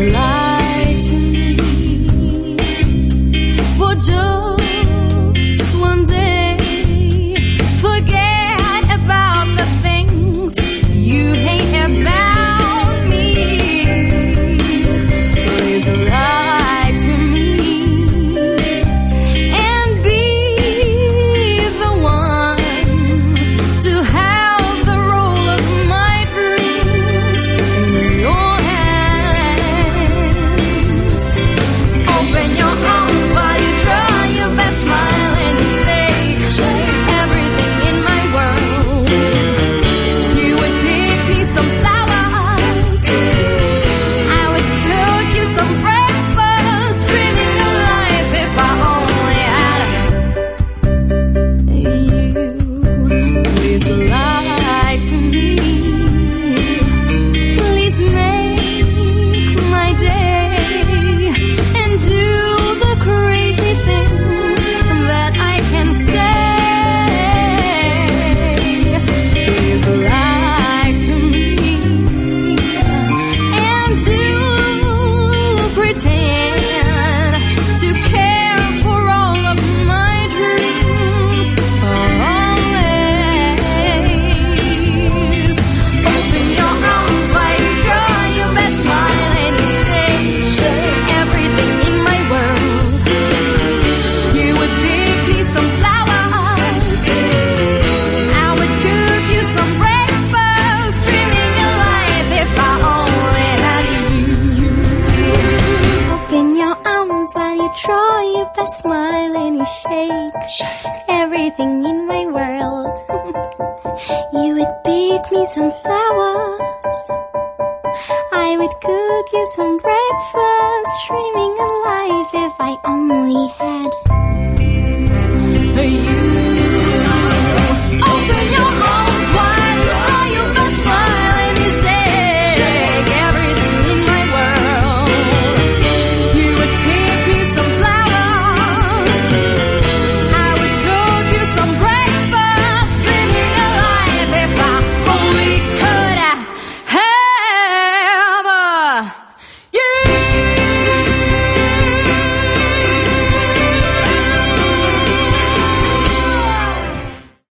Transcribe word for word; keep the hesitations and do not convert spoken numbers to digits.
lie to me for just one day. Forget about the things you hate about me. Please lie to me and be the one to have the role of my dreams in your hands. Open your arms while you try your best smile and you say, everything in my world. You would pick me some flowers, I would cook you some breakfast, dreaming of life if I only had you. Please lie to me, please make my day, and do the crazy things that I can say. Please lie to me and do pretend to care for all of my dreams always. Open your arms while you try your best smile and you say, everything in my world. You would pick me some flowers, I would cook you some breakfast, dreaming of life if I only had you. Open your arms while you try your best smile and you shake, everything in my world. You would pick me some flowers, I would cook you some breakfast, dreaming of life if I only had you.